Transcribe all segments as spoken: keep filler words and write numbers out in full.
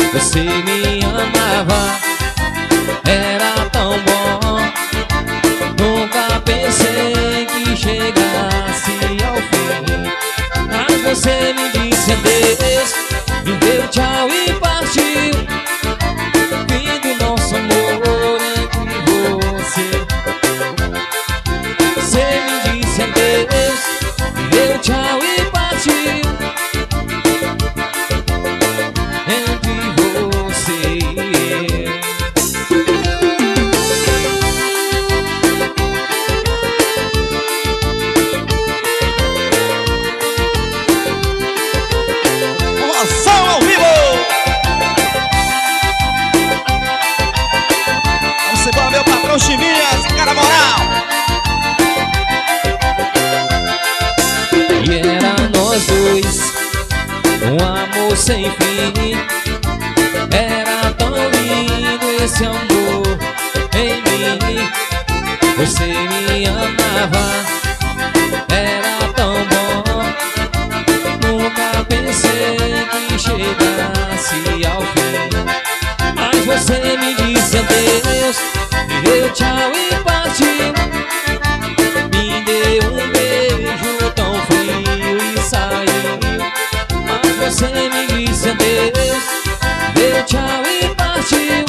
Você me amava, era tão bom. Nunca pensei que chegasse ao fim. Mas você me disse adeus, me deu tchau e partiu. Fim do nosso amor entre você. Você me disse adeus, me deu tchau e partiu. Entre você e eu. Moção ao vivo! Vamos embora, meu patrão Chiminhas, cara moral! E era nós dois, um amor sem fim. Era tão lindo esse amor em mim. Você me amava, era tão bom. Nunca pensei que chegasse ao fim. Mas você me disse adeus, me deu tchau e partiu. Me deu um beijo tão frio e saiu. Mas você me disse adeus, deu tchau e partiu.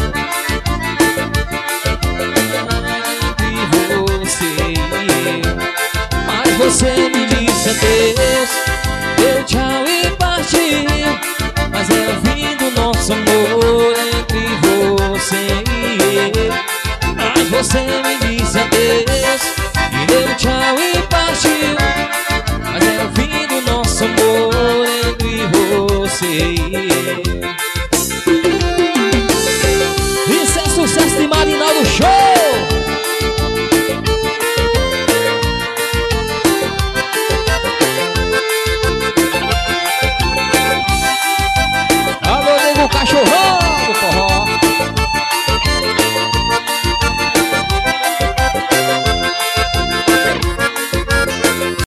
Entre você e eu. Mas você me disse adeus, deu tchau e partiu. Mas era o fim do nosso amor entre você e eu. Mas você